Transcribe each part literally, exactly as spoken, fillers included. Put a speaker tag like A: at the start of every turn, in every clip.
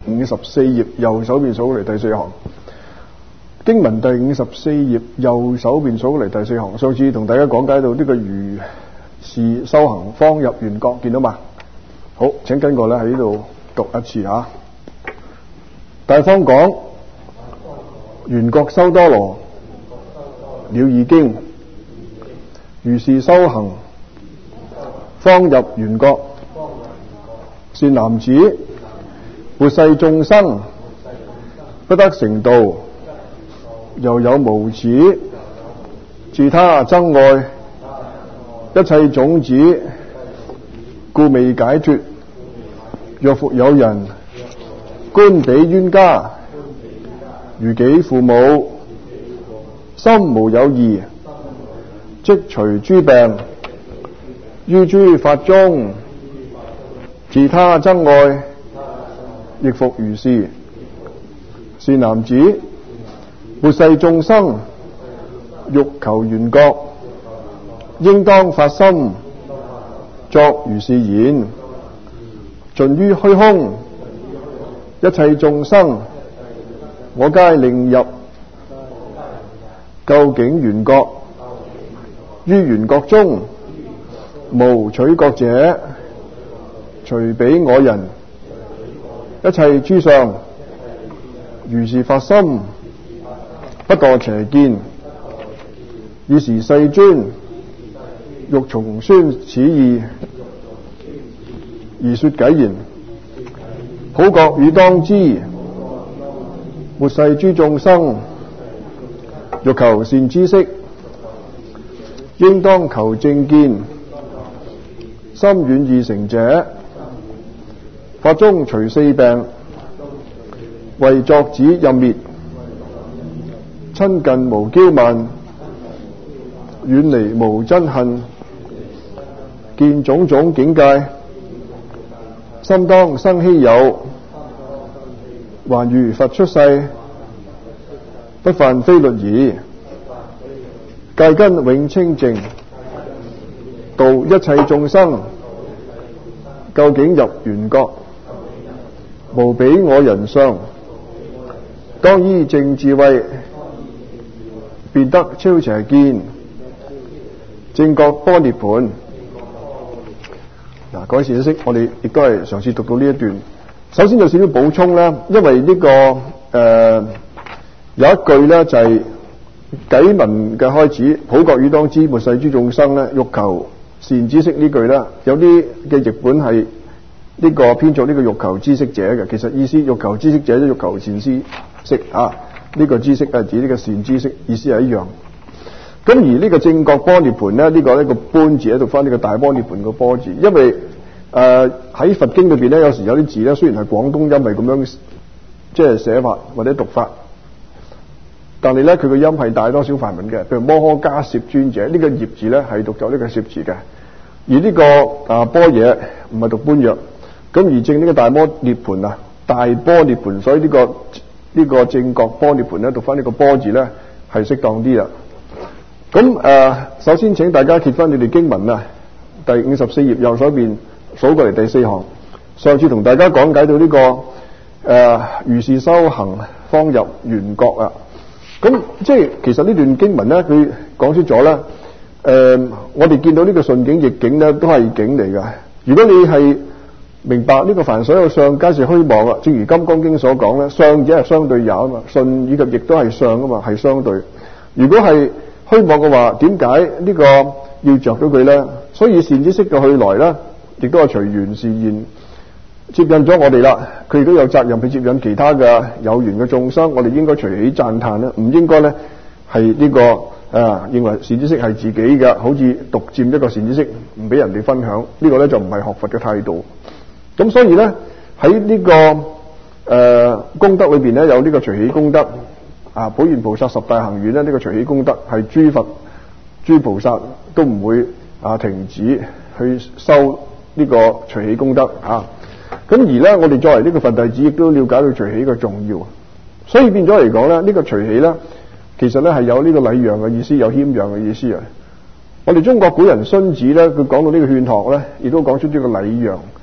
A: 五十四頁右手邊數過嚟第四行，經文第五十四頁右手邊數過嚟第四行。上次同大家講解到呢個如是修行方入圓覺，見到嘛？好，請跟我咧喺呢度讀一次吓。大方講，圓覺修多羅了義經，如是修行方入圓覺。善男子，末世眾生不得成道，又有無始自他憎愛，一切種子故未解脫。若復有人觀彼冤家，如己父母，心無有異，即除諸病，於諸法中自他憎愛，亦復如是。善男子，末世眾生欲求圓覺，應當發心作如是言：盡於虛空，一切眾生我皆令入究竟圓覺。於圓覺中無取覺者，除彼我人，一切諸相如是發心，不墮邪見。爾時世尊欲重宣此義，而說偈言：普覺汝當知，末世諸眾生欲求善知識，應當求正見。心遠易成者，法中除四病，為作止任滅。親近無驕慢，遠離無憎恨，見種種境界，心當生希有。還如佛出世，不犯非律儀，戒根永清淨，度一切眾生，究竟入圓覺。無彼我人相，當依正智慧，便得超邪見，正覺般涅槃。嗱，各位善知識，我哋亦都係嘗試讀到呢一段。首先有少少補充啦，因為呢、這個誒、呃、有一句咧就係偈文嘅開始，普覺汝當知，末世諸眾生咧欲求善知識呢句啦，有啲嘅譯本係呢個編作呢個欲求知識者嘅，其實意思欲求知識者即欲求善知識啊，呢、這個知識係指呢個善知識，意思係一樣。咁而呢個正覺般涅槃咧，呢、這個呢個般字喺度翻呢個大般涅槃個般字，因為誒喺、呃、佛經裏邊咧，有時有啲字咧雖然係廣東音係咁樣即係寫法或者讀法，但係咧佢個音係大多少梵文嘅，譬如摩訶迦葉尊者呢、這個葉字咧係讀咗呢個攝字嘅，而呢、這個啊般若唔係讀般若。咁而正呢個大般涅槃啊，大般涅槃，所以呢、這個呢、這個正覺般涅槃咧，讀翻呢個般字咧係適當啲啦。咁誒、呃，首先請大家揭翻你哋經文啊，第五十四頁右手邊數過嚟第四行。上次同大家講解到呢、這個誒、呃、如是修行方入圓覺啊。咁即係其實呢段經文咧，佢講出咗咧，誒、呃，我哋見到呢個順境逆境咧都係境嚟㗎。如果你係明白呢個凡所有相皆是虛妄啊，正如《金剛經》所講咧，相只係相對有啊嘛，順以及逆都係相啊嘛，係相對。如果係虛妄嘅話，點解呢個要着到佢咧？所以善知識嘅去來咧，亦都係隨緣是現接引咗我哋啦。佢亦都有責任去接引其他嘅有緣嘅眾生，我哋應該隨喜讚歎咧，唔應該咧係呢、這個啊認為善知識係自己嘅，好似獨佔一個善知識唔俾人哋分享，這個、呢個咧就唔係學佛嘅態度。咁所以咧喺呢、這個誒、呃、功德裏邊咧有呢個隨喜功德啊，普賢菩薩十大行願咧呢、這個隨喜功德係諸佛諸菩薩都唔會啊停止去修呢個隨喜功德啊。咁而咧我哋作為呢個佛弟子亦都了解到隨喜嘅重要，所以變咗嚟講咧呢、這個隨喜咧其實咧係有呢個禮讓嘅意思，有謙讓嘅意思啊。我哋中國古人荀子咧佢講到呢個勸學咧，亦都講出呢個禮讓。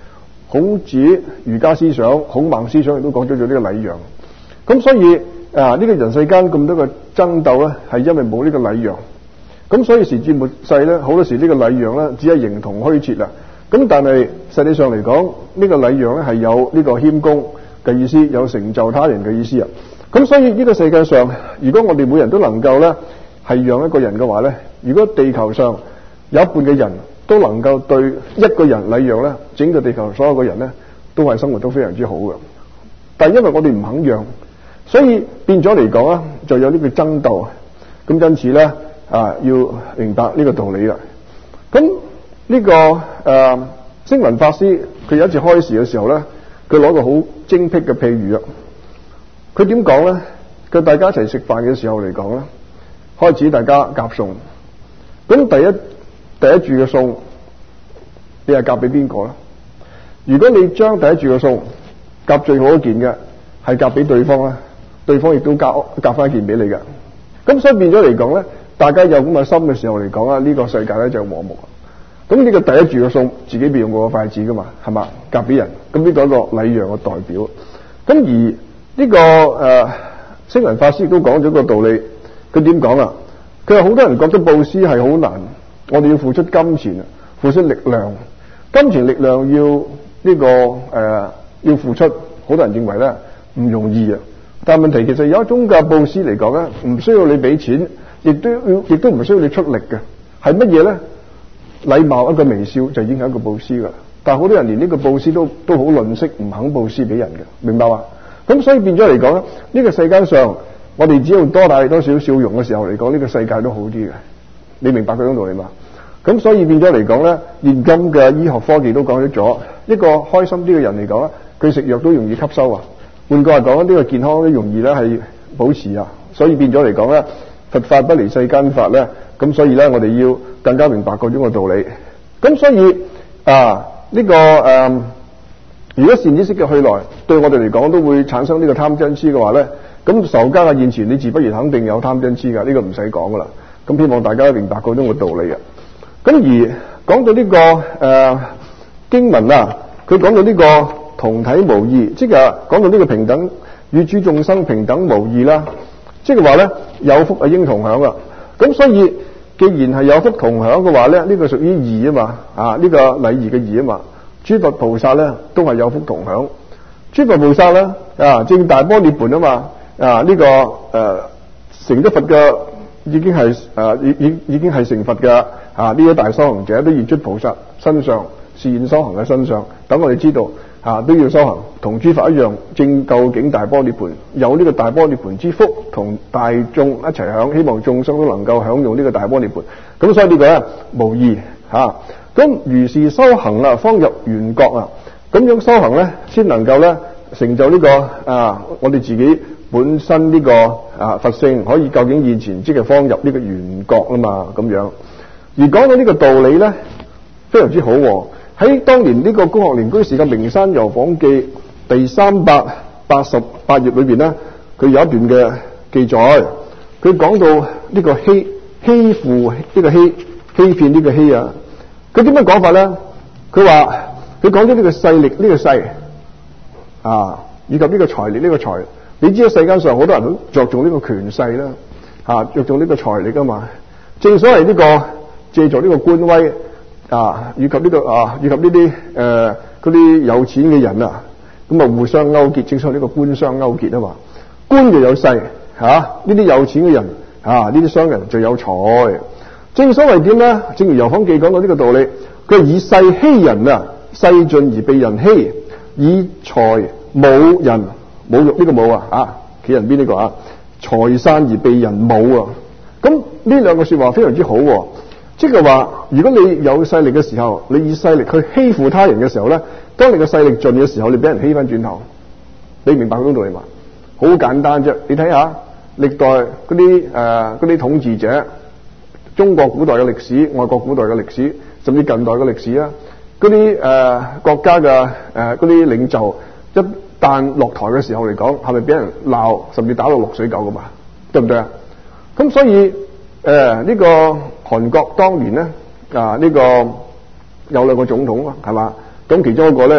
A: 孔子儒家思想、孔孟思想亦都講咗做呢個禮讓。咁所以啊，呢、這個人世間咁多嘅爭鬥咧，係因為冇呢個禮讓。咁所以時至末世咧，好多時呢個禮讓咧，只係形同虛設啦。咁但係實際上嚟講，呢、這個禮讓咧係有呢個謙恭嘅意思，有成就他人嘅意思啊。咁所以呢個世界上，如果我哋每人都能夠咧係讓一個人嘅話咧，如果地球上有一半嘅人都能夠對一個人禮讓咧，整個地球所有嘅人咧都係生活都非常之好嘅。但係因為我哋唔肯讓，所以變咗嚟講啊，就有呢個爭鬥。咁因此咧啊，要明白呢個道理啦。咁呢、這個誒、呃、星雲法師佢有一次開示嘅時候咧，佢攞個好精闢嘅譬喻啊。佢點講咧？佢大家一齊食飯嘅時候嚟講咧，開始大家夾餸。咁第一第一注嘅餸，你係夾俾邊個咧？如果你將第一注嘅餸夾最好一件嘅，係夾俾對方咧，對方亦都夾夾翻一件俾你嘅。咁所以變咗嚟講咧，大家有咁嘅心嘅時候嚟講啊，呢、這個世界咧就和睦。咁呢個第一注嘅餸，自己未用過個筷子噶嘛，係嘛？夾俾人，咁呢個一個禮讓嘅代表。咁而呢、這個誒、呃、星雲法師亦都講咗個道理。佢點講啊？佢話好多人覺得布施係好難，我哋要付出金錢啊，付出力量，金錢力量要呢、這個誒、呃、要付出，好多人認為咧唔容易啊。但係問題其實有一種嘅布施嚟講咧，唔需要你俾錢，亦都要亦都唔需要你出力嘅，係乜嘢咧？禮貌一個微笑就已經係一個布施噶啦。但係好多人連呢個布施都都好吝嗇，唔肯布施俾人嘅，明白嘛？咁所以變咗嚟講咧，呢、這個世界上我哋只要多帶多少笑容嘅時候嚟講，呢、這個世界都好啲嘅。你明白嗰種道理嘛？咁所以變咗嚟講咧，現今嘅醫學科技都講咗，一個開心啲嘅人嚟講咧，佢食藥都容易吸收啊。換句話講，呢、這個健康都容易咧係保持啊。所以變咗嚟講咧，佛法不離世間法咧，咁所以咧我哋要更加明白嗰種嘅道理。咁所以啊，呢、這個誒、呃，如果善知識嘅去來對我哋嚟講都會產生呢個貪嗔癡嘅話咧，咁仇家嘅現前，你自不然肯定有貪嗔癡噶，呢、這個唔使講噶啦。咁希望大家明白嗰種嘅道理啊。咁而講到呢、這個誒、呃、經文啊，佢講到呢個同體無異，即係講到呢個平等與諸眾生平等無異啦。即係話咧，有福啊應同享啊。咁所以既然係有福同享嘅話咧，呢、這個屬於義啊嘛，啊呢、這個禮儀嘅義啊嘛。諸佛菩薩咧都係有福同享，諸佛菩薩咧啊正大般涅槃啊嘛，啊呢、這個誒、呃、成咗佛嘅已經係誒已已已經係成佛嘅啊呢啲大修行者都現出菩薩身上示現修行嘅身上，等我哋知道啊都要修行，同諸佛一樣正究竟大般涅槃，有呢個大般涅槃之福，同大眾一齊享，希望眾生都能夠享用呢個大般涅槃。咁所以呢個咧無異吓。咁如是修行啊，方入圓覺啊，咁樣修行咧，先能夠咧成就呢、這個啊，我哋自己本身呢、這個啊佛性可以究竟現前，即係方入呢個圓覺啊嘛，咁樣。而講到呢個道理咧，非常之好、啊。喺當年呢個公學蓮居士嘅《名山遊訪記》第三百八十八頁裏邊咧，佢有一段嘅記載，佢講到呢個欺欺負呢個欺欺騙呢個欺啊。佢點樣講法咧？佢話佢講咗呢個勢力呢、這個勢啊，以及呢個財力呢、這個財。你知道世間上好多人都着重呢個權勢啦，啊着重呢個財力噶嘛。正所謂呢、這個借助呢個官威啊，以及呢、這個啊，以及呢啲誒嗰啲有錢嘅人啊，咁啊互相勾結，正所謂呢個官商勾結啊嘛。官就有勢吓，呢、啊、啲有錢嘅人啊，呢啲商人就有財。正所謂點咧？正如《遊訪記》講到呢個道理，佢以勢欺人啊，勢盡而被人欺；以財侮人，侮辱呢個侮啊，啊企人邊呢個啊？財散而被人侮啊！咁呢兩個說話非常之好、啊，即係話，如果你有勢力嘅時候，你以勢力去欺負他人嘅時候咧，當你嘅勢力盡嘅時候，你俾人欺翻轉頭，你明白嗰種道理嘛？好簡單啫，你睇下歷代嗰啲誒嗰啲統治者。中國古代嘅歷史、外國古代嘅歷史，甚至近代嘅歷史啊，嗰啲誒國家嘅誒嗰啲領袖，一旦落台嘅時候嚟講，係咪俾人鬧，甚至打到落水狗噶嘛？對唔對啊？咁所以誒呢、呃這個韓國當年咧啊呢、這個有兩個總統啊，係嘛？咁其中一個咧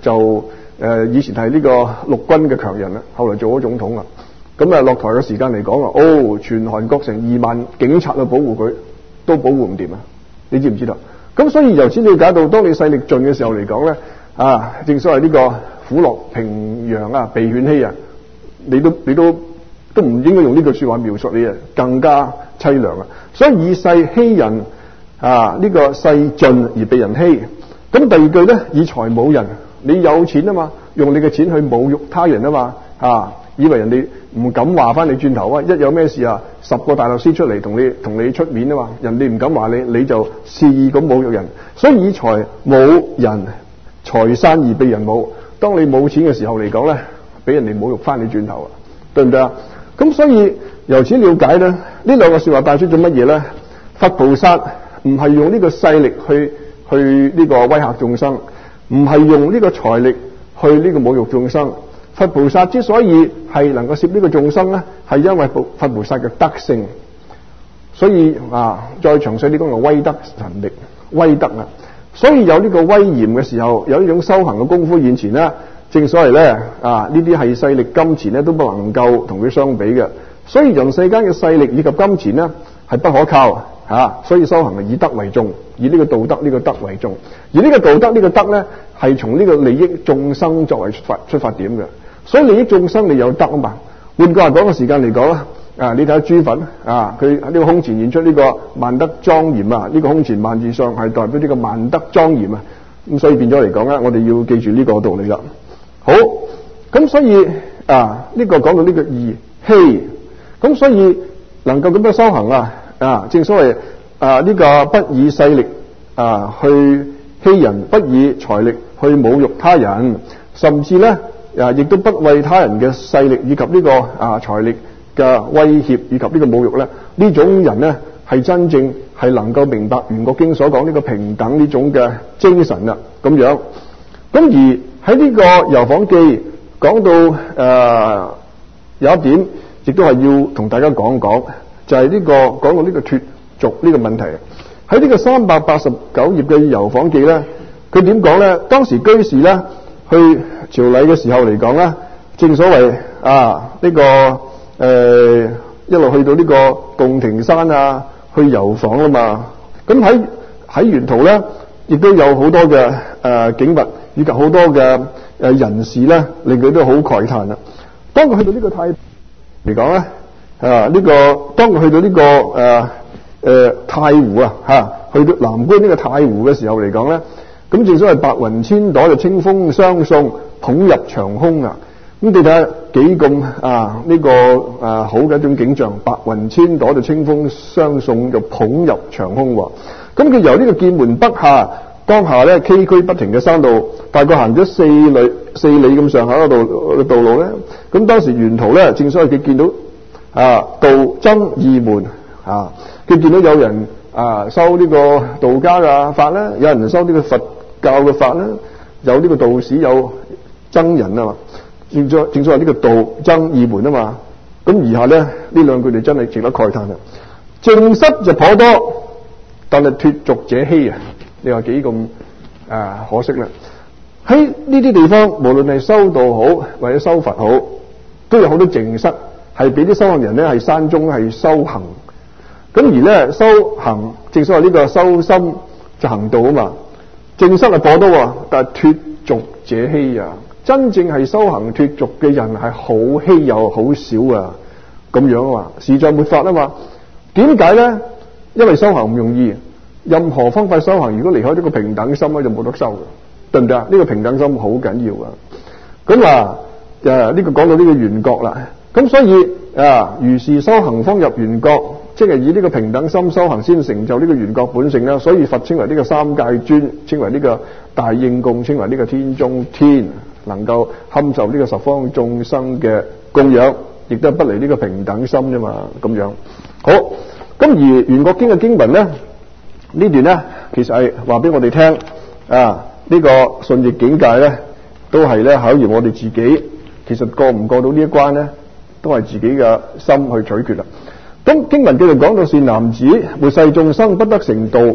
A: 就誒、呃、以前係呢個陸軍嘅強人啦，後來做咗總統啦。咁啊落台嘅時間嚟講啊，哦，全韓國成二萬警察去保護佢，都保護唔掂啊！你知唔知道？咁所以由此了解到，當你勢力盡嘅時候嚟講咧，啊，正所謂呢個虎落平陽啊，被犬欺啊，你都你都都唔應該用呢句說話描述你啊，更加凄涼啊！所以以勢欺人啊，呢個勢盡而被人欺。咁第二句咧，以財侮人，你有錢啊嘛，用你嘅錢去侮辱他人啊嘛，啊，以為人哋唔敢話翻你轉頭啊！一有咩事啊，十個大律師出嚟同你同你出面啊嘛，人哋唔敢話你，你就肆意咁侮辱人。所以以財侮人，財散而被人侮。當你冇錢嘅時候嚟講咧，俾人哋侮辱翻你轉頭啊，對唔對啊？咁所以由此了解咧，呢兩個說話帶出咗乜嘢咧？佛菩薩唔係用呢個勢力去去呢個威嚇眾生，唔係用呢個財力去呢個侮辱眾生。佛菩薩之所以係能夠攝呢個眾生咧，係因為佛菩薩嘅德性。所以啊，再詳細啲講個威德神力、威德啊。所以有呢個威嚴嘅時候，有呢種修行嘅功夫現前咧，正所謂咧啊，呢啲係勢力、金錢咧都不能夠同佢相比嘅。所以人世間嘅勢力以及金錢咧係不可靠吓、啊，所以修行係以德為重，以呢個道德呢、呢個德為重。而呢個道德呢、呢個德咧係從呢個利益眾生作為出發出發點嘅。所以利益眾生你有德啊嘛。換句話講嘅時間嚟講啦，啊你睇下豬粉啊，佢喺呢個胸前現出呢個萬德莊嚴啊，呢、呢個胸前萬字上係代表呢個萬德莊嚴啊。咁所以變咗嚟講咧，我哋要記住呢個道理啦。好，咁所以啊呢、呢個講到呢個義欺，咁所以能夠咁樣修行啊啊，正所謂啊呢、呢個不以勢力啊去欺人，不以財力去侮辱他人，甚至咧。啊！亦都不為他人嘅勢力以及呢、這個啊財力嘅威脅以及呢個侮辱咧，呢種人咧係真正係能夠明白《圓覺經》所講呢個平等呢種嘅精神啦。咁樣，咁而喺呢個《遊訪記》講到誒、呃、有一點，亦都係要同大家講講，就係、是、呢、這個講到呢個脫俗呢個問題。喺呢個三百八十九頁嘅《遊訪記》咧，佢點講咧？當時居士咧去朝禮嘅時候嚟講咧，正所謂啊呢、這個誒、呃、一路去到呢個洞庭山啊，去遊訪啊嘛。咁喺喺沿途咧，亦都有好多嘅誒、呃、景物，以及好多嘅誒人士咧，令佢都好慨嘆啦。當佢去到呢個太嚟講咧，啊呢、這個當佢去到呢、這個誒誒、呃呃、太湖啊嚇，去到南觀呢個太湖嘅時候嚟講咧，咁正所謂白雲千朵就清風相送，捧入長空啊！咁你睇下幾咁啊呢、這個啊好嘅一種景象，白雲千朵就清風相送，就捧入長空喎。咁佢由呢個劍門北下，當下咧崎嶇不停嘅山道，大概行咗四里四里咁上下嘅道道路咧。咁當時沿途咧，正所謂佢見到啊道僧異門啊，佢見到有人啊修呢個道家嘅法啦，有人修呢個佛教嘅法啦，有呢個道士有僧人啊嘛，正所正所謂呢個道僧異門啊嘛。咁而下咧呢兩句就真係值得慨嘆啦。淨室就頗多，但係脫俗者稀啊！你話幾咁啊可惜啦。喺呢啲地方，無論係修道好或者修佛好，都有好多淨室，係俾啲修行人咧係山中係修行。咁而咧修行，正所謂呢個修心就行道啊嘛。淨室係頗多，但係脫俗者稀啊！真正係修行脫俗嘅人係好稀有、好少啊！咁樣啊嘛，時在沒法啊嘛。點解咧？因為修行唔容易，任何方法修行，如果離開呢個平等心咧，就冇得修嘅，對唔對啊？呢個平等心好緊要啊！咁啊，誒呢個講到呢個圓覺啦。咁所以啊，如是修行方入圓覺，即係以呢個平等心修行先成就呢個圓覺本性啦。所以佛稱為呢個三界尊，稱為呢個大應供，稱為呢個天中天，能夠堪受呢個十方眾生嘅供養，亦都係不離呢個平等心啫嘛。咁樣好。咁而圓覺經嘅經文咧，呢段咧其實係話俾我哋聽啊，呢個順逆境界咧，都係咧考驗我哋自己。其實過唔過到呢一關咧，都係自己嘅心去取決啦。咁經文繼續講到，善男子，末世眾生不得成道，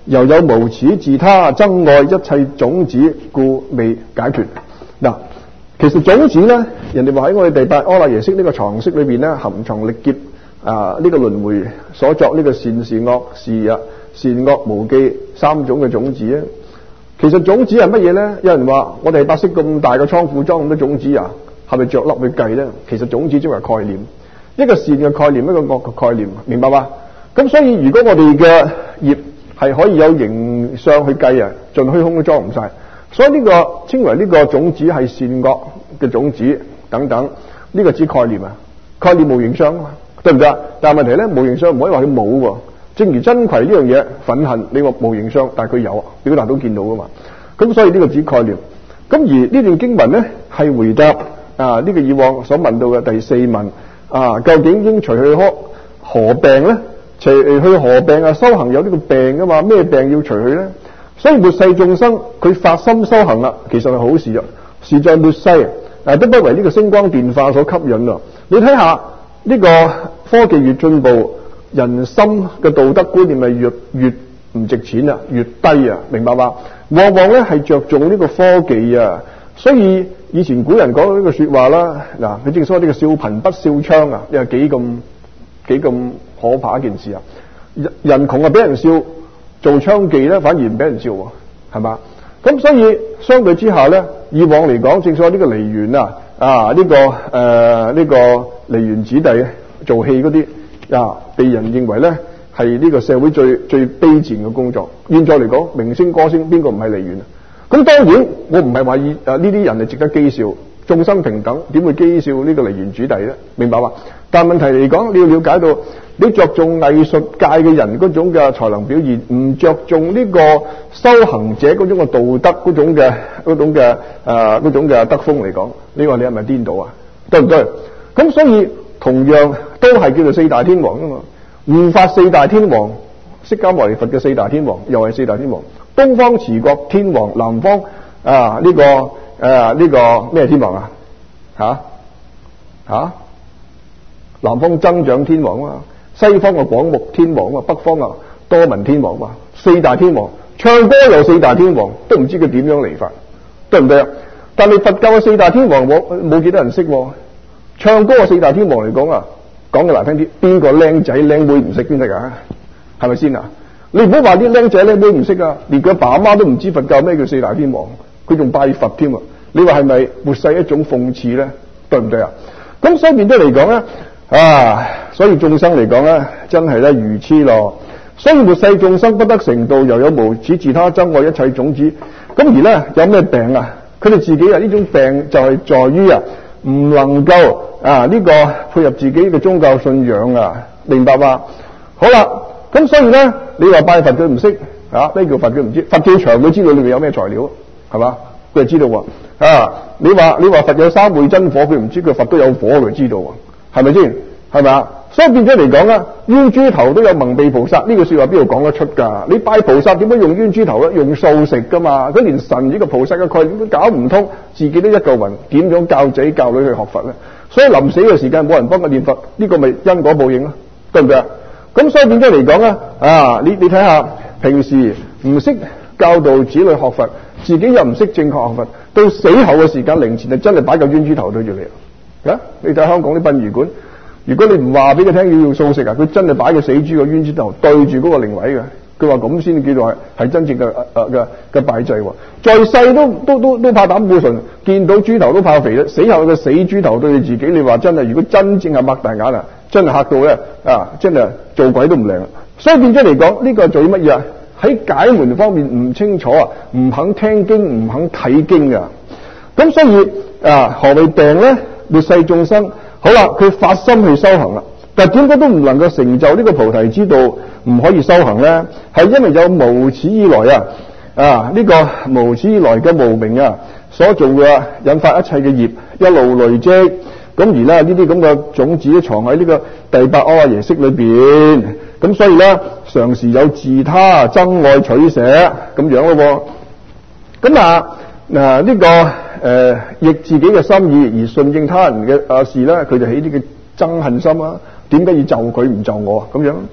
A: 又有無始自他憎愛一切種子，故未解脫。嗱，其實種子咧，人哋話喺我哋第八阿賴耶識呢個藏識裏邊咧，含藏力劫啊，呢、這個輪迴所作呢個善是惡是啊，善惡無記三種嘅種子啊。其實種子係乜嘢咧？有人話我哋八識咁大個倉庫裝咁多種子啊，係咪着粒去計咧？其實種子即係概念，一個善嘅概念，一個惡嘅概念，明白嘛？咁所以如果我哋嘅業係可以有形相去計啊，盡虛空都裝唔晒，所以呢個稱為呢個種子係善惡嘅種子等等，呢個指概念啊，概念無形相啊嘛，對唔對啊？但係問題咧，無形相唔可以話佢冇喎。正如真葵呢樣嘢憤恨，你話無形相，但係佢有啊，表達到見到噶嘛。咁所以呢個指概念。咁而呢段經文咧係回答啊呢、這個以往所問到嘅第四問啊，究竟應除去何何病咧？除去何病啊？修行有呢個病噶嘛？咩病要除去咧？所以末世眾生佢發心修行啦，其實係好事啊。時在末世啊，都不為呢個星光電化所吸引啊。你睇下呢個科技越進步，人心嘅道德觀念係越越唔值錢啊，越低啊，明白嘛？往往咧係着重呢個科技啊，所以以前古人講到呢個說話啦，嗱，佢正所謂呢個笑貧不笑娼啊，又係幾咁幾咁可怕一件事啊！人人窮啊俾人笑，做娼妓咧反而唔俾人笑喎，係嘛？咁所以相對之下咧，以往嚟講，正所謂呢個梨園啊，啊呢、這個誒呢、呃這個梨園子弟做戲嗰啲啊，被人認為咧係呢個社會最最卑賤嘅工作。現在嚟講，明星歌星邊個唔係梨園啊？咁當然我唔係話以啊呢啲人係值得譏笑，眾生平等，點會譏笑呢個梨園子弟咧？明白嘛？但係問題嚟講，你要了解到，你着重藝術界嘅人嗰種嘅才能表現，唔着重呢個修行者嗰種嘅道德嗰種嘅嗰種嘅誒嗰種嘅德風嚟講，你話你係咪顛倒啊？對唔對？咁所以同樣都係叫做四大天王啊嘛，護法四大天王，釋迦牟尼佛嘅四大天王又係四大天王，東方持國天王，南方啊呢、這個誒呢、啊這個咩天王啊？吓、啊、吓、啊，南方增長天王啊，西方嘅廣目天王啊，北方啊多聞天王啊，四大天王唱歌有四大天王，都唔知佢點樣嚟法，對唔對啊？但係佛教嘅四大天王冇冇幾多人識、啊？唱歌嘅四大天王嚟講啊，講嘅難聽啲，邊個僆仔僆妹唔識邊得噶？係咪先啊？你唔好話啲僆仔僆妹唔識啊，連佢爸媽都唔知佛教咩叫四大天王，佢仲拜佛添啊！你話係咪末世一種諷刺咧？對唔對啊？咁所以變咗嚟講咧，啊，所以眾生嚟講咧，真係咧愚痴咯。所以末世眾生不得成道，又有無始自他憎愛一切種子。咁而咧有咩病啊？佢哋自己啊呢種病就係在於啊唔能夠啊呢、這個配合自己嘅宗教信仰啊，明白嘛？好啦，咁所以咧你話拜佛佢唔識啊，咩叫佛佢唔知？佛最長佢知道裏面有咩材料，係嘛？佢就知道喎。啊，你話你話佛有三昧真火，佢唔知佢佛都有火，佢知道喎，係咪先？係咪啊？所以變咗嚟講咧，冤豬頭都有蒙蔽菩薩，呢句說話邊度講得出噶？你拜菩薩點解用冤豬頭咧？用素食噶嘛？佢連神呢個菩薩嘅概念都搞唔通，自己都一嚿雲，點樣教仔教女去學佛咧？所以臨死嘅時間冇人幫佢念佛，呢個咪因果報應咯，對唔對啊？咁所以變咗嚟講咧，啊，你你睇下平時唔識教導子女學佛，自己又唔識正確學佛，到死後嘅時間靈前就真係擺嚿冤豬頭對住你啊！你睇香港啲殯儀館。如果你唔話俾佢聽要用素食啊，佢真係擺個死豬個冤豬頭對住嗰個靈位嘅，佢話咁先叫做係係真正嘅誒嘅嘅拜祭喎。在世都都都都怕膽固醇，見到豬頭都怕肥啦，死後個死豬頭對住自己，你話真係如果真正係擘大眼啊，真係嚇到咧啊！真係做鬼都唔靈。所以變咗嚟講，呢、這個係做乜嘢啊？喺解門方面唔清楚啊，唔肯聽經，唔肯睇經啊。咁所以啊，何謂病咧？末世眾生。好啦，佢發心去修行啦，但係點解都唔能夠成就呢個菩提之道，唔可以修行咧？係因為有無始以來啊啊呢、這個無始以來嘅無明啊所做嘅引發一切嘅業，一路累積，咁而咧呢啲咁嘅種子藏喺呢個第八阿賴耶識裏邊，咁所以咧常時有自他憎愛取捨咁樣咯。咁啊嗱呢個。誒，逆、呃、自己嘅心意而順應他人嘅啊事咧，佢就起呢個憎恨心啊。點解要就佢唔就我啊？咁樣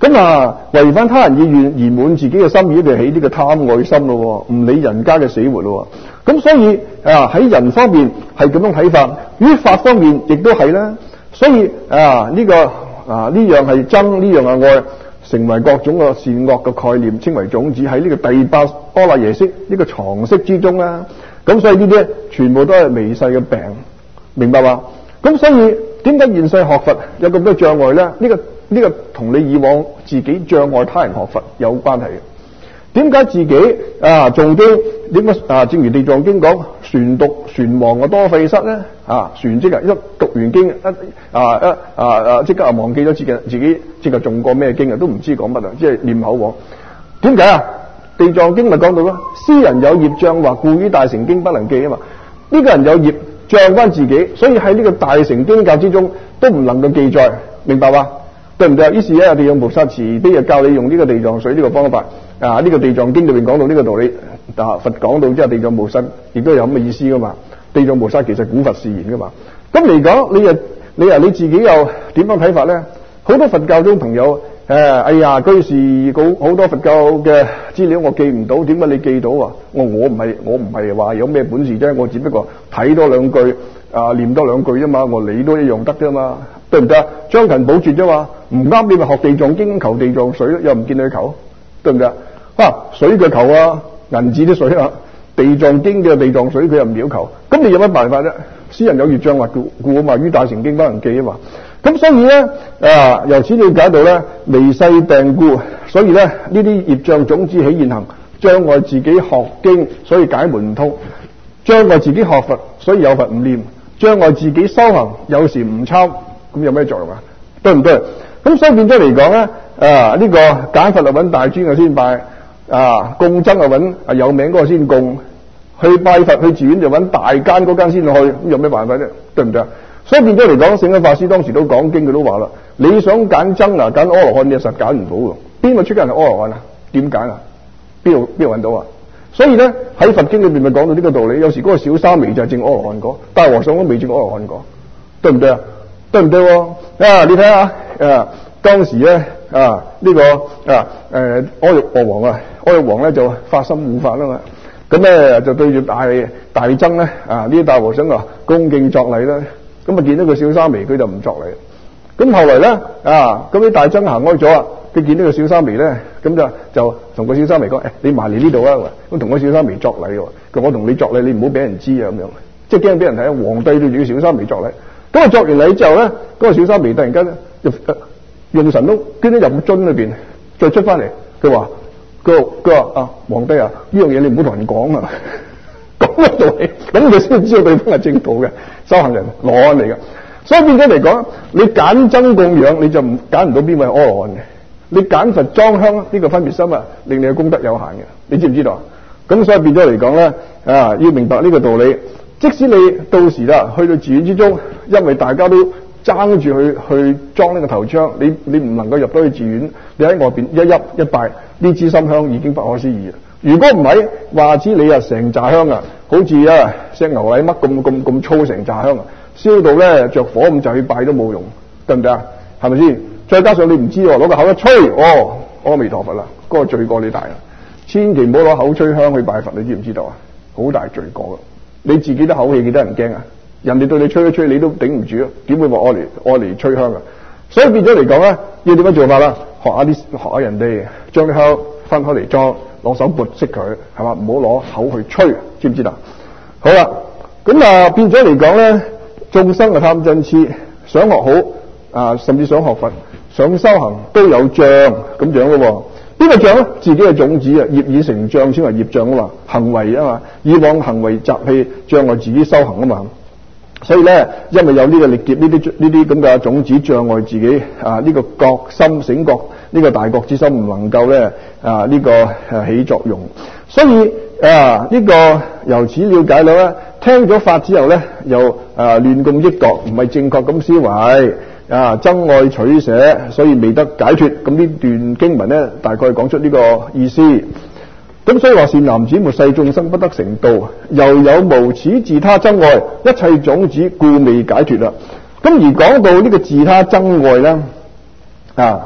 A: 咁啊，違反他人意願而滿自己嘅心意，就起呢個貪愛心咯，唔理人家嘅死活咯。咁所以啊，喺人方面係咁樣睇法，於法方面亦都係啦。所以啊，呢、這個啊呢樣係真，呢樣係愛，成為各種嘅善惡嘅概念，稱為種子喺呢個第八阿賴耶識呢、這個藏識之中啦。咁所以呢啲全部都係微細嘅病，明白嘛？咁所以點解現世學佛有咁多障礙咧？呢、這個呢、這個同你以往自己障礙他人學佛有關係嘅。點解自己啊誦經？點解啊？正如地藏經講，船讀船亡啊多費失咧啊！船即係一讀完經一啊一啊啊即刻啊忘記咗自己自己即係誦過咩經啊，都唔知講乜啊，即係念口簧。點解啊？地藏經咪講到咯，斯人有業障惑，故於大乘經不能記啊嘛。呢、這個人有業障翻自己，所以喺呢個大乘經教之中都唔能夠記載，明白嘛？對唔對啊？於是咧，地藏菩薩慈悲就教你用呢個地藏水呢個方法啊！呢、這個地藏經裏邊講到呢個道理啊，佛講到之後，地藏菩薩亦都有咁嘅意思噶嘛。地藏菩薩其實古佛示言噶嘛。咁嚟講，你啊你啊你自己又點樣睇法咧？好多佛教中朋友誒、啊，哎呀，居士好好多佛教嘅資料我記唔到，點解你記到啊？我我唔係我唔係話有咩本事啫，我只不過睇多兩句啊，念多兩句啫嘛，我理都一樣得啫嘛。對唔對啊？將勤補拙啫嘛，唔啱你咪學地藏經求地藏水咯，又唔見你求，對唔對啊？啊，水佢求啊，銀紙啲水啊，地藏經嘅地藏水佢又唔要求，咁你有乜辦法啫？斯人有業障惑故啊嘛，於大乘經不能記啊嘛。咁所以咧啊，由此了解到咧微細病故，所以咧呢啲業障種子起現行，障礙自己學經，所以解門唔通；障礙自己學佛，所以有佛唔念；障礙自己修行，有時唔抄。咁有咩作用啊？對唔對？咁所以變咗嚟講咧，啊呢、這個揀佛就揾大專嘅先拜，啊供僧就揾啊有名嗰個先供，去拜佛去寺院就揾大間嗰間先去，咁有咩辦法啫？對唔對啊？所以變咗嚟講，聖恩法師當時都講經，佢都話啦：你想揀僧啊，揀阿羅漢，你實揀唔到嘅。邊個出家人係阿羅漢啊？點揀啊？邊度邊度揾到啊？所以咧喺佛經裏邊咪講到呢個道理。有時嗰個小沙彌就係證阿羅漢果，大和尚都未證阿羅漢果，對唔對啊？對唔對喎？啊，你睇下啊，當時咧啊呢、這個啊誒阿育王王啊，阿育王咧就發心護法啦嘛，咁咧就對住大大僧咧啊呢啲大和尚啊恭敬作禮啦，咁啊見到個小沙彌佢就唔作禮，咁後來咧啊咁啲大僧行開咗啊，佢見到個小沙彌咧，咁就就同個小沙彌講：誒、哎、你埋嚟呢度啊！咁同個小沙彌作禮喎，佢我同你作禮，你唔好俾人知啊咁樣，即係驚俾人睇啊！皇帝對住個小沙彌作禮。咁啊，作完禮之後咧，嗰、那個小沙彌突然間咧，就、呃、用神都捐咗入樽裏邊，再出翻嚟，佢話：佢佢話啊，皇帝啊，呢樣嘢你唔好同人講啊，講咗道理，咁佢先知道對方係正道嘅修行人羅漢嚟嘅。所以變咗嚟講，你揀僧供養，你就唔揀唔到邊位阿羅漢嘅。你揀佛裝香呢、這個分別心啊，令你嘅功德有限嘅，你知唔知道啊？咁所以變咗嚟講咧，啊，要明白呢個道理。即使你到時啦，去到寺院之中，因為大家都爭住去去裝呢個頭槍，你你唔能夠入到去寺院，你喺外邊一泣一拜，呢支心香已經不可思議。如果唔係，話知你啊成扎香啊，好似啊隻牛奶乜咁咁咁粗成扎香啊，燒到咧着火咁就去拜都冇用，對唔對啊？係咪先？再加上你唔知喎，攞個口一吹，哦，阿彌陀佛啦，嗰、那個罪過你大啦，千祈唔好攞口吹香去拜佛，你知唔知道啊？好大罪過噶。你自己都口氣幾得人驚啊！人哋對你吹一吹，你都頂唔住啊！點會話我嚟我嚟吹香啊？所以變咗嚟講咧，要點樣做法啦？學下啲學下人哋，將啲香分開嚟裝，攞手撥熄佢，係嘛？唔好攞口去吹，知唔知道？好啦，咁啊變咗嚟講咧，眾生嘅貪嗔癡，想學好啊，甚至想學佛，想修行都有障咁樣咯。邊個障咧？自己嘅種子啊，業已成障先為業障啊嘛，行為啊嘛，以往行為習氣障礙自己修行啊嘛，所以咧，因為有呢個力劫呢啲呢啲咁嘅種子障礙自己啊，呢、這個覺心醒覺呢、這個大覺之心唔能夠咧啊呢、這個誒、啊、起作用，所以啊呢、這個由此了解到咧，聽咗法之後咧，又啊亂咁憶覺，唔係正確咁思維。啊，憎愛取捨，所以未得解脫。咁呢段經文咧，大概講出呢個意思。咁所以話善男子末世眾生不得成道，又有無始自他憎愛，一切種子故未解脫啦。咁而講到呢個自他憎愛咧，啊，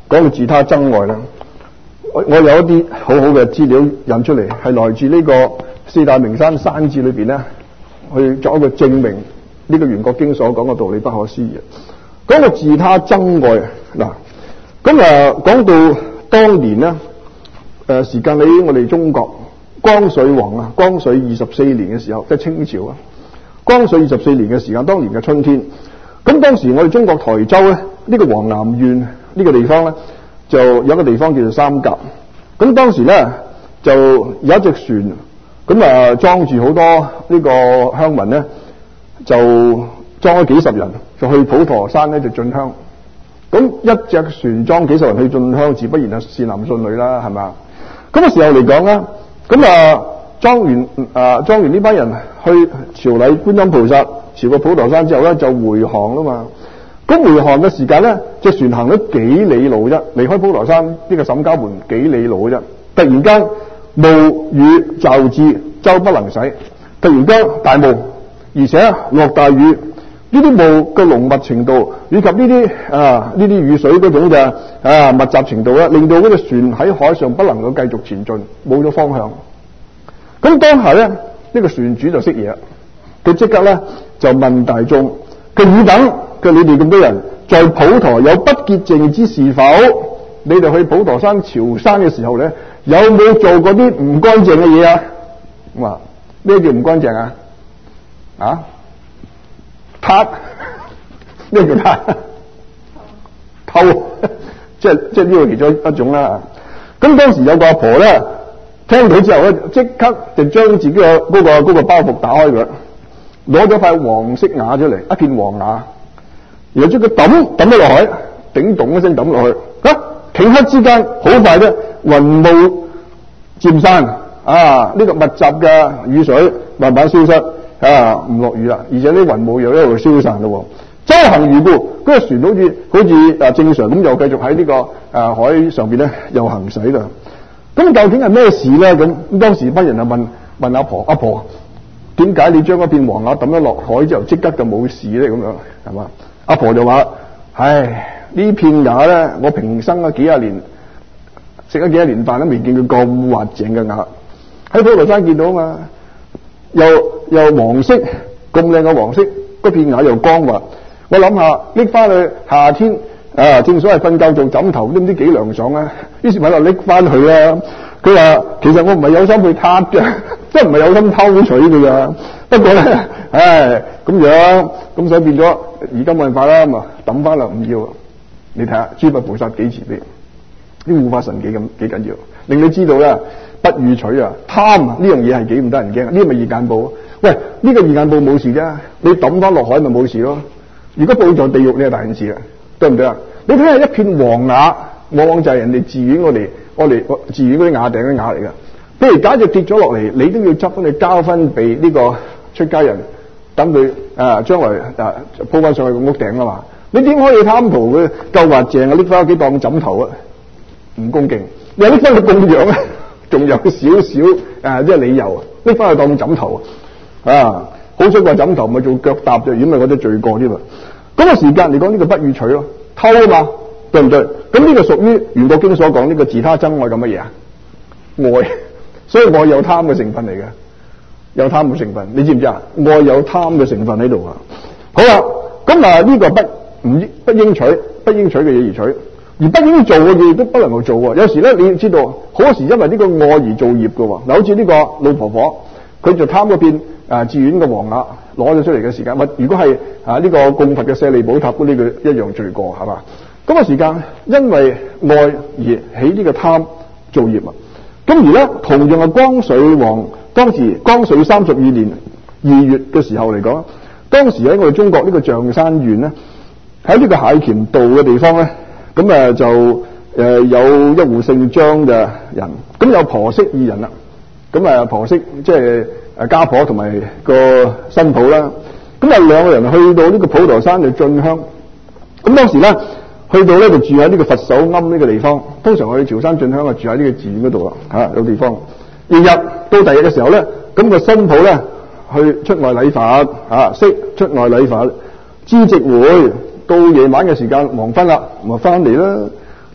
A: 講到自他憎愛啦，我我有一啲好好嘅資料引出嚟，係來自呢個四大名山山志裏邊咧，去作一個證明呢個圓覺經所講嘅道理不可思議。講到自他憎愛嗱，咁啊講到當年咧，誒、呃、時間喺我哋中國光緒皇啊，光緒二十四年嘅時候，即係清朝啊，光緒二十四年嘅時間，當年嘅春天。咁當時我哋中國台州咧，呢、這個黃南縣呢個地方咧，就有一個地方叫做三甲。咁當時咧就有一隻船，咁啊裝住好多呢個鄉民咧，就裝咗幾十人，就去普陀山咧就進香。咁一隻船裝幾十人去進香，自不然係善男信女啦，係嘛？咁嘅時候嚟講咧，咁啊裝完啊裝完呢班人去朝禮觀音菩薩，朝過普陀山之後咧就回航啦嘛。咁回航嘅時間咧，隻船行咗幾里路啫，離開普陀山呢個沈家門幾里路嘅啫。突然間霧雨驟至，舟不能駛。突然間大霧，而且落大雨。呢啲霧嘅濃密程度，以及呢啲啊呢啲雨水嗰種嘅啊密集程度咧，令到嗰隻船喺海上不能夠繼續前進，冇咗方向。咁當下咧，呢、這個船主就識嘢，佢即刻咧就問大眾：佢爾等嘅你哋咁多人，在普陀有不潔淨之事否？你哋去普陀山朝山嘅時候咧，有冇做過啲唔乾淨嘅嘢啊？話咩叫唔乾淨啊？啊？撻咩叫撻？偷，即係即係呢個其中一種啦。咁當時有個阿婆咧，聽到之後咧，即刻就將自己嘅嗰個嗰個包袱打開佢，攞咗塊黃色瓦出嚟，一片黃瓦，然後將佢抌抌咗落海，頂咚一聲抌落去。啊！頃刻之間，好快咧，雲霧漸散，啊！呢、這個密集嘅雨水慢慢消失。啊，唔落雨啦，而且啲雲霧又一路消散咯。舟行如故，嗰、那個船好似好似啊正常咁，又繼續喺呢、這個啊海上邊咧又行駛啦。咁究竟係咩事咧？咁咁當時班人就問問阿婆：阿婆，點解你將嗰片黃瓦抌咗落海之後，即刻就冇事咧？咁樣係嘛？阿婆就話：唉，呢片瓦咧，我平生啊幾廿年食咗幾廿年飯都未見過咁滑淨嘅瓦，喺普陀山見到啊嘛。又又黃色咁靚嘅黃色，嗰片瓦又光滑。我諗下拎翻去夏天啊，正所謂瞓覺做枕頭都唔知幾涼爽啊。於是咪就拎翻去啦。佢話其實我唔係有心去撻嘅，即係唔係有心偷取嘅咋。不過咧，唉咁樣咁所以變咗而家冇辦法啦，咁啊抌翻啦唔要。你睇下諸佛菩薩幾慈悲，啲護法神幾咁幾緊要，令你知道啦。不予取啊！貪呢樣嘢係幾唔得人驚？呢個咪二眼報？喂，呢、這個二眼報冇事啫，你抌翻落海咪冇事咯。如果報在地獄，你係大件事啦，對唔對啊？你睇下一片黃瓦，往往就係人哋寺院我哋我哋寺院嗰啲瓦頂嗰啲瓦嚟噶。譬如假設跌咗落嚟，你都要執翻去交翻俾呢個出家人，等佢啊將來啊鋪翻上去個屋頂啊嘛。你點可以貪圖佢夠滑淨啊？拎翻屋企當枕頭啊？唔恭敬，你拎翻去供養啊？仲有少少啊，即係理由拎翻去當枕頭啊！好彩個枕頭咪做腳踏啫，如果咪嗰啲罪過添嘛。咁、那個時間嚟講，呢、這個不予取咯，偷啊嘛，對唔對？咁呢個屬於圓覺經所講呢個自他憎愛咁乜嘢啊？愛，所以愛有貪嘅成分嚟嘅，有貪嘅成分，你知唔知啊？愛有貪嘅成分喺度啊！好啦，咁啊呢個不唔不應取，不應取嘅嘢而取。而不應做嘅嘢都不能夠做喎。有時咧，你要知道，好多時因為呢個愛而造業嘅喎。嗱，好似呢個老婆婆，佢就貪嗰片啊寺院嘅黃瓦攞咗出嚟嘅時間，咪如果係啊呢個供佛嘅舍利寶塔嗰啲，佢一樣罪過係嘛？咁嘅時間，因為愛而起呢個貪造業啊。咁而咧，同樣係光緒皇當時光緒三十二年二月嘅時候嚟講，當時喺我哋中國呢個象山縣咧，喺呢個蟹鉗道嘅地方咧。咁誒就誒有一戶姓張嘅人，咁有婆媳二人啦。咁誒婆媳即係誒家婆同埋個新抱啦。咁有兩個人去到呢個普陀山就進香。咁當時咧去到咧就住喺呢個佛手庵呢個地方。通常我哋潮山進香啊住喺呢個寺院嗰度啦，嚇有地方。翌日到第二日嘅時候咧，咁個新抱咧去出外禮佛，嚇識出外禮佛，知夕會。到夜晚嘅時間黃昏啦，咪翻嚟啦。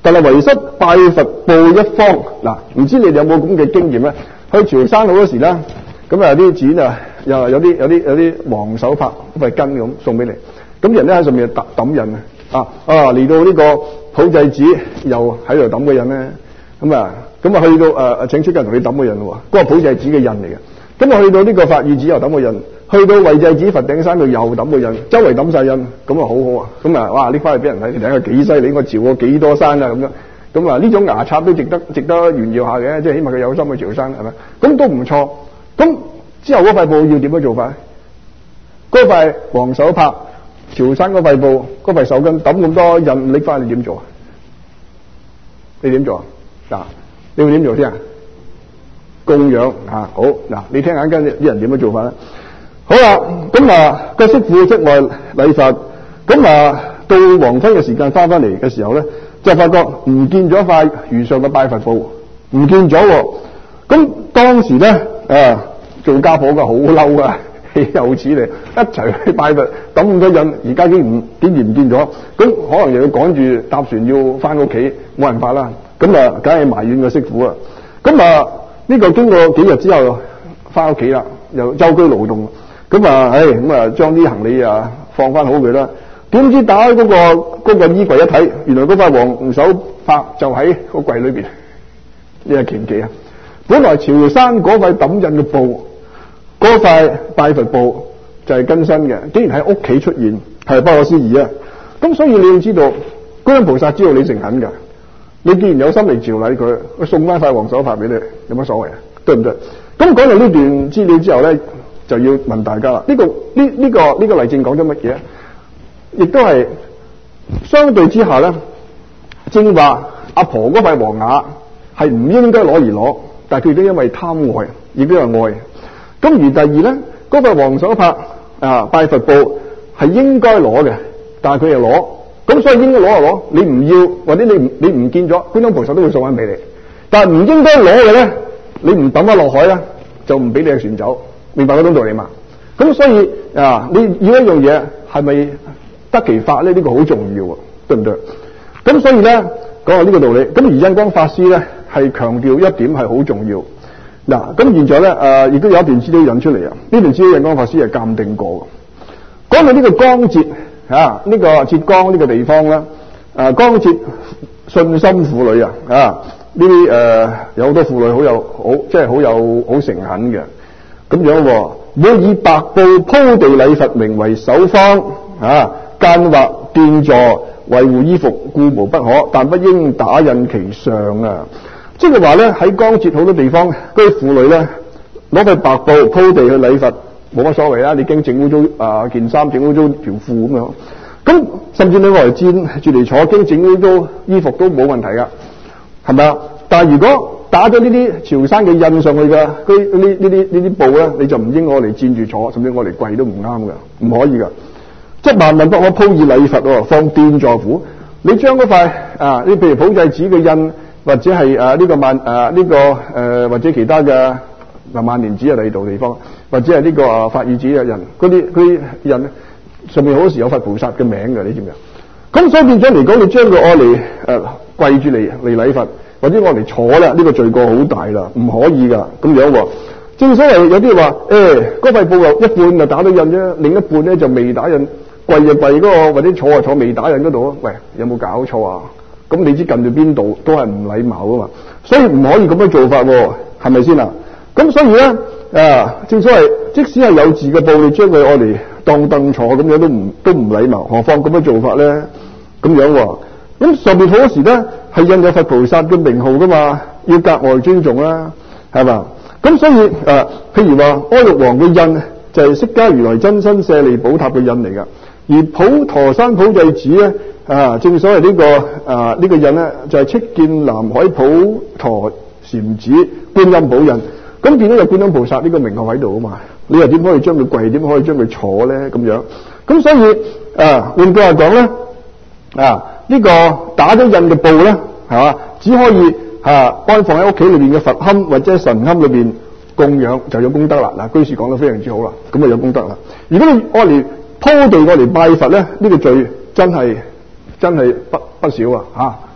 A: 但係遺失拜佛布一方。嗱，唔知你哋有冇咁嘅經驗咧？去潮汕好多時啦，咁啊啲錢啊，又有啲有啲有啲黃手帕嗰塊巾咁送俾你，咁人咧喺上面揼揼印啊啊嚟到呢個普濟寺又喺度揼個印咧，咁啊咁啊去到誒、呃、請出家同你揼個印咯喎，嗰、那個普濟寺嘅印嚟嘅。咁啊去到呢個法義寺又揼個印，去到惠濟寺佛頂山度又揼個印，周圍揼晒印，咁啊好好啊，咁啊哇拎翻去俾人睇，你睇下幾犀利，我潮過幾多山啊咁樣。咁啊呢種牙刷都值得值得炫耀下嘅，即係起碼佢有心去潮汕係咪？咁都唔錯。咁之後嗰塊布要點樣做法？嗰塊黃手帕潮汕嗰塊布嗰塊手巾揼咁多印拎翻，你點做啊？你點做啊？嗱，你會點做先啊？供養啊，好嗱，你聽下跟啲人點樣做法咧？好啦，咁啊個媳婦出外禮佛，咁啊到黃昏嘅時間翻翻嚟嘅時候咧，就發覺唔見咗塊如上嘅拜佛布，唔見咗喎。咁當時咧啊做家婆嘅好嬲啊，豈有此理！一齊去拜佛，揼咁多印，而家竟然竟然唔見咗，咁可能又要趕住搭船要翻屋企，冇辦法啦。咁啊，梗係埋怨個媳婦啊。咁啊呢個經過幾日之後翻屋企啦，又舟車勞動，咁啊，唉，咁啊將啲行李啊放翻好佢啦。點知打開嗰個嗰個衣櫃一睇，原來嗰塊黃手帕就喺個櫃裏邊。呢係奇唔奇啊？本來潮汕嗰塊揼印嘅布，嗰塊拜佛布就係更新嘅，竟然喺屋企出現，係不可思議啊！咁所以你要知道，觀音菩薩知道你誠懇㗎。你既然有心嚟召禮佢，佢送翻塊黃手帕俾你，有乜所謂啊？對唔對？咁講到呢段資料之後咧，就要問大家啦。呢、這個呢呢、這個呢、這個例證講咗乜嘢？亦都係相對之下咧，正話阿婆嗰塊黃瓦係唔應該攞而攞，但係佢都因為貪愛，亦都有愛。咁而第二咧，嗰塊黃手帕啊拜佛布係應該攞嘅，但係佢又攞。咁所以應該攞就攞，你唔要或者你唔你唔見咗，觀音菩薩都會送翻俾你。但係唔應該攞嘅咧，你唔抌翻落海咧，就唔俾你嘅船走。明白嗰種道理嘛？咁所以啊，你要一樣嘢係咪得其法咧？呢、這個好重要啊，對唔對？咁所以咧講下呢個道理。咁而印光法師咧係強調一點係好重要。嗱，咁現在咧誒，亦、呃、都有一段資料引出嚟啊。呢段資料印光法師係鑑定過嘅。講到呢個江浙。啊！呢、這個浙江呢個地方啦，啊江浙信心婦女啊，啊呢啲誒有好多婦女好有好即係好有好誠懇嘅咁樣喎。每以白布鋪地禮佛，名為守方啊，間或奠座維護衣服，故無不可，但不應打印其上啊。即係話咧喺江浙好多地方，嗰啲婦女咧攞塊白布鋪地去禮佛。冇乜所謂啦，你驚整污糟啊件衫，整污糟條褲咁樣，咁甚至你攞嚟墊住嚟坐，驚整污糟衣服都冇問題噶，係咪啊？但係如果打咗呢啲潮汕嘅印上去嘅，呢呢呢啲呢啲布咧，你就唔應攞嚟墊住坐，甚至攞嚟跪都唔啱噶，唔可以噶。即係萬萬不可鋪以禮佛喎，放奠座符。你將嗰塊啊，你譬如普濟寺嘅印，或者係啊呢、這個萬啊呢、這個誒、呃、或者其他嘅。嗱，萬年紙啊，第二度地方，或者係呢個啊法義寺嘅人，嗰啲嗰啲人上面好多時有佛菩薩嘅名嘅，你知唔知啊？咁所以變咗嚟講，你將佢愛嚟誒跪住嚟嚟禮佛，或者愛嚟坐咧，呢、這個罪過好大啦，唔可以噶咁樣喎。正所謂有啲話誒，嗰塊布又一半就打到印啫，另一半咧就未打印，跪就跪嗰、那個，或者坐就坐未打印嗰度啊。喂，有冇搞錯啊？咁你知近住邊度都係唔禮貌噶嘛，所以唔可以咁樣做法喎，係咪先啊？咁所以咧啊，正所謂，即使係有字嘅布，你將佢愛嚟當凳坐咁樣都唔都唔禮貌，何況咁樣做法咧？咁樣喎，咁上面好多時咧係印有佛菩薩嘅名號噶嘛，要格外尊重啦，係嘛？咁所以啊，譬如話阿育王嘅印就係釋迦如來真身舍利寶塔嘅印嚟噶，而普陀山普濟寺咧啊，正所謂呢、這個啊呢、這個印咧就係、是、戚見南海普陀禪寺觀音寶印。咁變咗有觀音菩薩呢個名號喺度啊嘛，你又點可以將佢跪，點可以將佢坐咧咁樣？咁所以啊，換句話講咧啊，呢、這個打咗印嘅布咧，係嘛，只可以啊安放喺屋企裏邊嘅佛龕或者神龕裏邊供養就有功德啦。嗱，居士講得非常之好啦，咁啊有功德啦。如果你愛嚟鋪地愛嚟拜佛咧，呢、這個罪真係真係不不少啊嚇。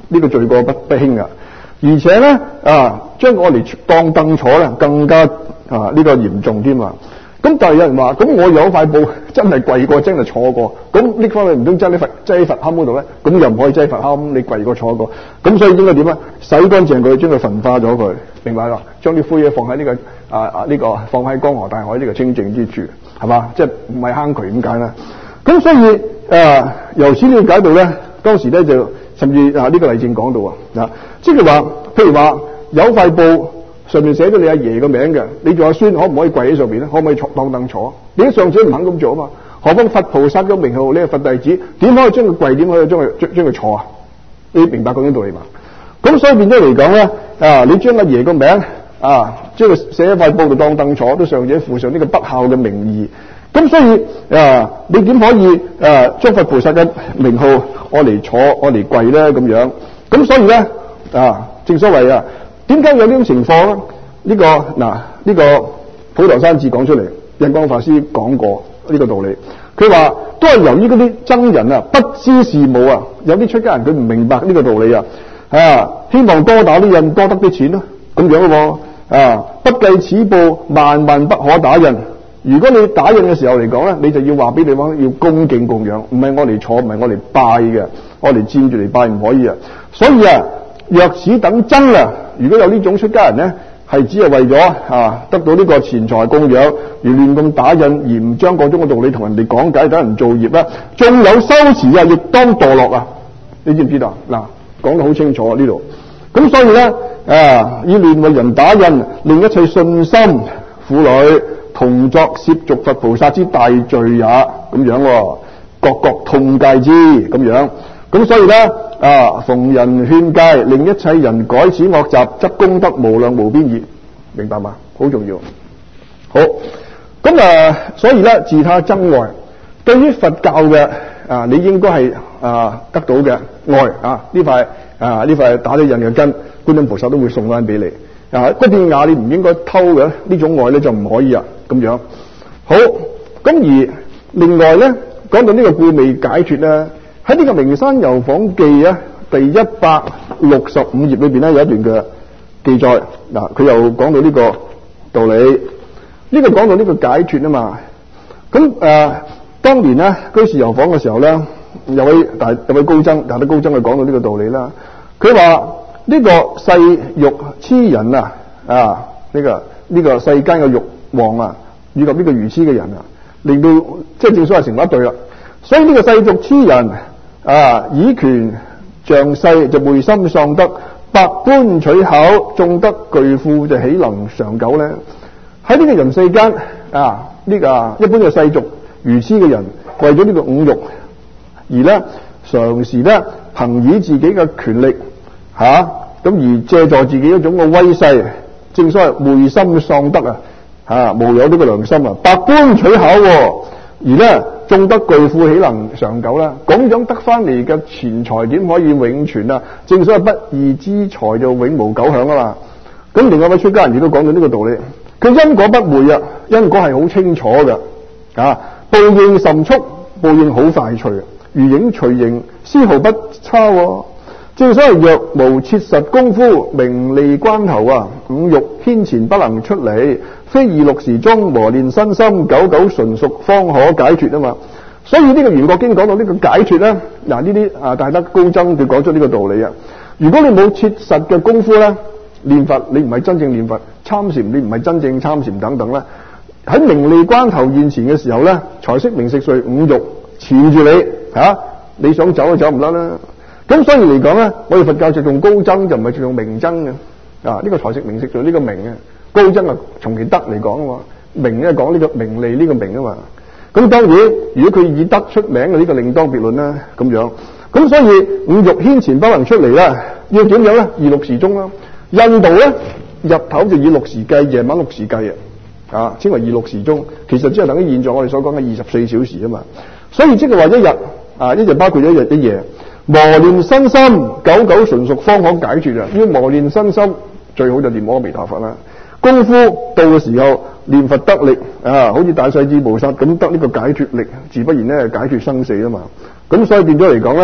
A: 呢個罪過不不輕啊！而且咧啊，將我嚟當凳坐咧，更加啊呢個嚴重添啊！咁但係有人話，咁我有塊布真係跪過，真係坐過，咁拎翻去唔通擠喺佛擠喺佛龕嗰度咧？咁又唔可以擠佛龕，你跪過坐過，咁所以應該點啊？洗乾淨佢，將佢焚化咗佢，明白啦？將啲灰嘢放喺呢、這個啊啊呢、這個放喺江河大海呢個清淨之處，係嘛？即係唔係坑渠咁解啦？咁所以啊，由此了解到咧，當時咧就甚至啊呢、這個例證講到啊，啊即係話，譬如話有塊布。上面寫咗你阿爺個名嘅，你做阿孫可唔可以跪喺上邊咧？可唔可以坐當凳坐？你啲上次唔肯咁做啊嘛？何況佛菩薩嘅名號，你係佛弟子，點可以將佢跪？點可以將佢將將佢坐啊？你明白嗰種道理嘛？咁所以變咗嚟講咧，啊，你將阿爺個名啊，將佢寫喺塊布度當凳坐，都尚且附上呢個不孝嘅名義。咁所以啊，你點可以啊將佛菩薩嘅名號我嚟坐我嚟跪咧？咁樣咁所以咧啊，正所謂啊。點解有呢種情況咧？呢、這個嗱，呢、這個普陀山寺講出嚟，印光法師講過呢個道理。佢話都係由於嗰啲僧人啊，不知事務啊，有啲出家人佢唔明白呢個道理啊，啊，希望多打啲印，多得啲錢咯，咁樣咯，啊，不計此報，萬萬不可打印。如果你打印嘅時候嚟講咧，你就要話俾你講，要恭敬供養，唔係我嚟坐，唔係我嚟拜嘅，我嚟佔住嚟拜唔可以啊。所以啊。若此等僧啊，如果有呢種出家人咧，係只係為咗啊得到呢個錢財供養而亂咁打印，而唔將各種嘅道理同人哋講解，等人造業啦，仲有修持啊，亦當墮落啊！你知唔知道？嗱，講得好清楚啊呢度。咁所以咧啊，以亂為人打印，令一切信心婦女同作涉俗佛菩薩之大罪也，咁樣、哦，各各痛戒之咁樣。咁所以咧啊，逢人勸戒，令一切人改此惡習，則功德無量無邊矣。明白嗎？好重要。好，咁啊，所以咧自他憎愛，對於佛教嘅啊，你應該係啊得到嘅愛啊，呢塊啊呢塊打咗印嘅根，觀音菩薩都會送翻俾你啊。嗰段牙你唔應該偷嘅，呢種愛咧就唔可以啊。咁樣好，咁而另外咧講到呢個故未解脫咧。喺呢個名山遊訪記啊，第一百六十五頁裏邊咧有一段嘅記載，嗱佢又講到呢個道理，呢、這個講到呢個解脫啊嘛。咁誒、呃，當年咧居士遊訪嘅時候咧，有位大有位高僧，大德高僧去講到呢個道理啦。佢話呢個世欲痴人啊，啊呢、這個呢、這個世間嘅欲望啊，以及呢個愚痴嘅人啊，令到即係正所謂成為一對啦。所以呢個世俗痴人。啊！以權仗勢就昧心喪德，百般取巧，縱得巨富就豈能長久咧？喺呢個人世間啊，呢、這個一般嘅世俗愚痴嘅人，為咗呢個五欲而咧，常時咧憑以自己嘅權力吓，咁、啊、而借助自己一種嘅威勢，正所謂昧心喪德啊！吓，無有呢個良心啊，百般取巧、啊，而咧。縱得巨富豈能長久啦？咁樣得翻嚟嘅錢財點可以永存啊？正所謂不義之財就永無久享啊嘛！咁另外一位出家人亦都講到呢個道理，佢因果不昧啊，因果係好清楚嘅啊，報應甚速，報應好快脆，如影隨形，絲毫不差、啊。正所謂若無切實功夫，名利關頭啊，五欲牽纏不能出嚟。非二六時中磨練身心，久久純熟方可解脫啊嘛！所以呢個《圓覺經》講到呢個解脫咧，嗱呢啲啊大德高僧佢講出呢個道理啊。如果你冇切實嘅功夫咧，念佛你唔係真正念佛，參禪你唔係真正參禪等等咧，喺名利關頭現前嘅時候咧，財色名食睡五欲纏住你吓、啊，你想走都走唔甩啦。咁所以嚟講咧，我哋佛教着重高僧就唔係着重名僧嘅啊。呢、這個財色名食睡呢個名啊。高僧啊，從其德嚟講啊嘛，名咧講呢個名利呢個名啊嘛。咁當然，如果佢以德出名嘅呢個另當別論啦。咁樣，咁所以五欲牽纏不能出嚟啦，要點樣咧？二六時中啦。印度咧，日頭就以六時計，夜晚六時計啊，啊，稱為二六時中。其實即係等於現在我哋所講嘅二十四小時啊嘛。所以即係話一日啊，一日包括咗一日一夜，磨練身心，久久純熟方可解決啊。要磨練身心，最好就念阿彌陀佛啦。功夫到嘅時候，念佛得力啊，好似大勢至菩薩咁得呢個解脫力，自不然咧解脫生死啊嘛。咁所以變咗嚟講咧，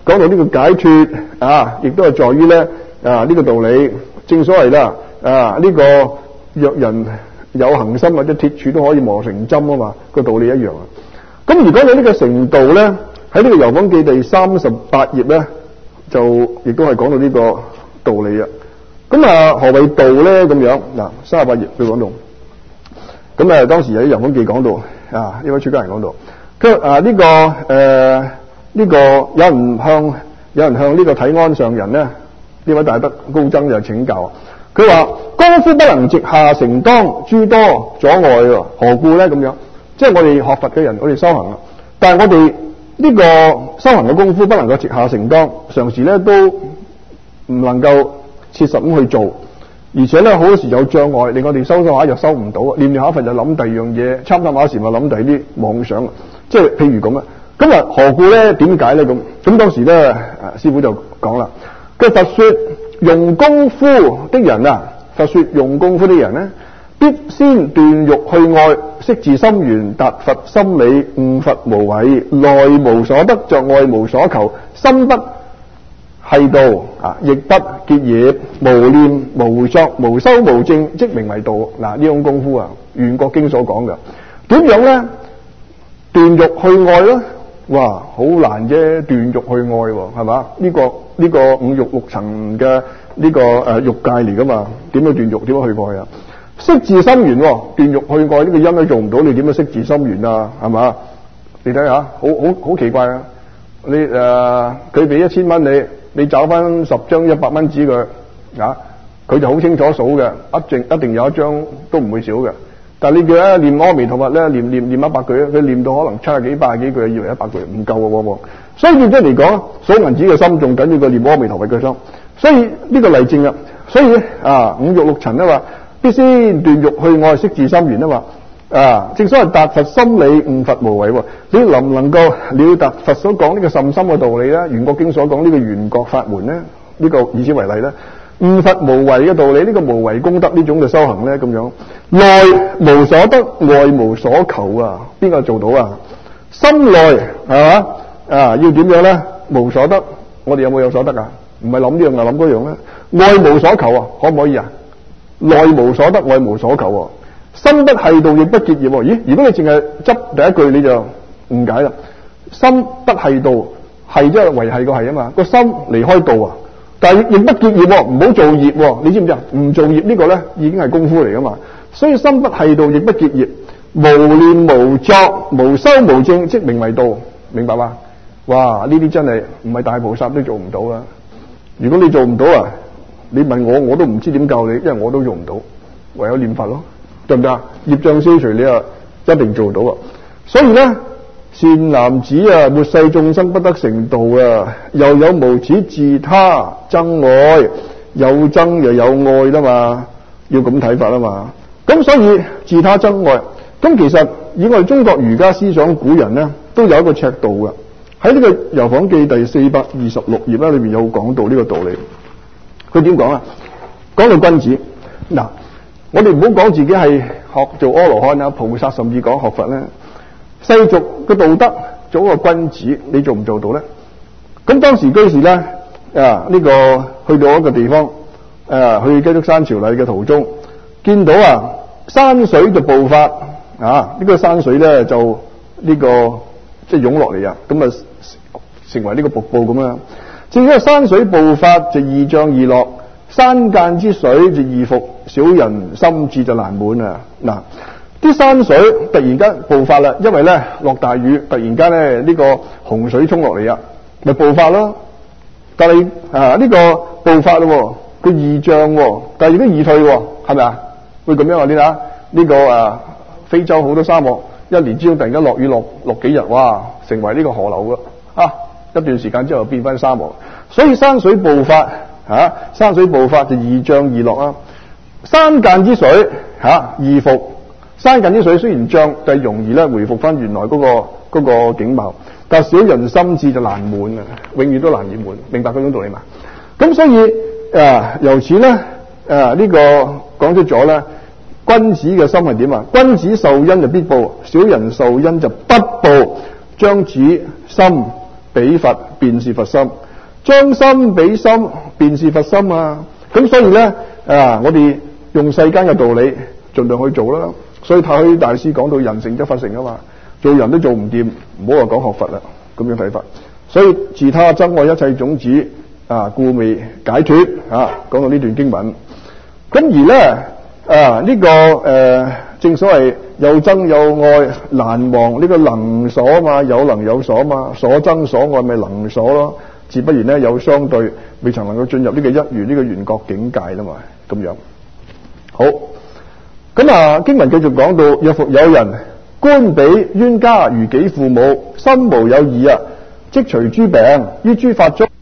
A: 講到呢個解脫啊，亦都係在於咧啊呢、這個道理。正所謂啦啊呢、這個若人有恒心，或者鐵柱都可以磨成針啊嘛，個道理一樣啊。咁如果你呢個成道咧，喺呢個《遊訪記》第三十八頁咧，就亦都係講到呢個道理啊。咁啊何謂道咧？咁樣嗱，三十八頁佢講到。咁啊當時喺《遊訪記》講到啊，呢位出家人講到，佢啊呢、這個誒呢、呃這個有人向有人向呢個體安上人咧，呢位大德高僧就請教，佢話功夫不能直下承當，諸多阻礙，何故咧？咁樣即係我哋學佛嘅人，我哋修行啊，但係我哋呢個修行嘅功夫不能夠直下承當，常時咧都唔能夠切實咁去做，而且咧好多時有障礙，令我哋修修下又修唔到，念念下佛就諗第二樣嘢，參參下時咪諗第二啲妄想，即係譬如咁啊。咁啊何故咧？點解咧？咁咁當時咧，師父就講啦，佢佛說用功夫的人啊，佛說用功夫的人咧，必先斷欲去愛，識自心源，達佛心理，悟佛無為，內無所得，就外無所求，心不繫道啊，亦不結業，無念無作，無修無證，即名為道。嗱，呢種功夫啊，圓覺經所講嘅。點樣咧？斷欲去愛咯，哇，好難啫！斷欲去愛，係嘛？呢、這個呢、這個五欲六塵嘅呢個誒欲界嚟噶嘛？點樣斷欲？點樣去愛啊？識自心源，斷欲去愛呢個因都做唔到，你點樣識自心源啊？係嘛？你睇下，好好好奇怪啊！你誒，佢俾一千蚊你，你找翻十張一百蚊紙佢啊，佢就好清楚數嘅，一定一定有一張都唔會少嘅。但係你叫咧念阿彌陀佛咧，念念念一百句，佢念到可能七十幾、八十幾句，以為一百句唔夠嘅往往。所以變咗嚟講，數銀紙嘅心仲緊要過念阿彌陀佛嘅心。所以呢個例證啊，所以啊五欲六塵啊嘛，必先斷欲去愛，識自心源啊嘛。啊，正所謂達佛心理，悟佛無為。你能唔能夠了達佛所講呢個甚深嘅道理咧？圓覺經所講呢個圓覺法門咧，呢、這個以此為例咧，悟佛無為嘅道理，呢、這個無為功德呢種嘅修行咧，咁樣內無所得，外無所求啊，邊個做到啊？心內係嘛啊？要點樣咧？無所得，我哋有冇有所得啊？唔係諗呢樣啊，諗嗰樣咧。外無所求啊，可唔可以啊？內無所得，外無所求啊。心不繫道，亦不結業。咦？如果你淨係執第一句，你就誤解啦。心不繫道，係即係維繫個係啊嘛。個心離開道啊，但係亦不結業，唔好做業。你知唔知啊？唔做業呢個咧，已經係功夫嚟噶嘛。所以心不繫道，亦不結業，無念無作，無修無證，即名為道。明白嘛？哇！呢啲真係唔係大菩薩都做唔到啊！如果你做唔到啊，你問我，我都唔知點教你，因為我都做唔到，唯有念佛咯。對唔對啊？業障消除，你啊一定做到啊！所以咧，善男子啊，末世眾生不得成道啊，又有無始自他憎愛，有憎又有愛啦嘛，要咁睇法啦嘛。咁所以自他憎愛，咁其實以我哋中國儒家思想，古人咧都有一個尺度嘅。喺呢個《遊訪記》第四百二十六頁咧，裏面有講到呢個道理。佢點講啊？講到君子嗱。我哋唔好講自己係學做阿羅漢啊、菩薩，甚至講學佛咧。世俗嘅道德做一個君子，你做唔做到咧？咁當時居士咧啊，呢、這個去到一個地方誒、啊，去基督山朝禮嘅途中，見到啊山水就暴發啊，呢、這個山水咧就呢、這個即係湧落嚟啊，咁啊成為呢個瀑布咁樣。正因為山水暴發就易漲易落。山澗之水就易復，小人心智就難滿啊！嗱，啲山水突然間暴發啦，因為咧落大雨，突然間咧呢個洪水沖落嚟啊，咪暴發咯。但係啊呢個暴發咯，佢易漲，但係亦都易退，係咪啊？會咁樣啊？你睇下呢個啊非洲好多沙漠，一年之中突然間落雨落落幾日，哇，成為呢個河流噶啊！一段時間之後變翻沙漠，所以山水暴發。吓、啊，山水暴發就易漲易落啊！山澗之水吓、啊、易復，山澗之水雖然漲，但係容易咧回復翻原來嗰、那個嗰、那個景貌。但係小人心智就難滿啊，永遠都難以滿。明白嗰種道理嘛？咁所以啊，由此咧啊呢、這個講出咗咧，君子嘅心係點啊？君子受恩就必報，小人受恩就不報。將此心比佛，便是佛心。將心比心，便是佛心啊！咁所以咧啊，我哋用世間嘅道理盡量去做啦。所以太虛大師講到人成則佛成啊嘛，做人都做唔掂，唔好話講學佛啦，咁樣睇法。所以自他憎愛一切種子啊，故未解脫啊。講到呢段經文，咁而咧啊呢、這個誒、呃、正所謂有憎有愛難忘，呢個能所嘛，有能有所嘛，所憎所愛咪能所咯。自不然咧有相對，未曾能夠進入呢個一如呢個緣覺境界啦嘛，咁樣。好，咁啊經文繼續講到，若復有人觀彼冤家如己父母，心無有異啊，即除諸病，於諸法中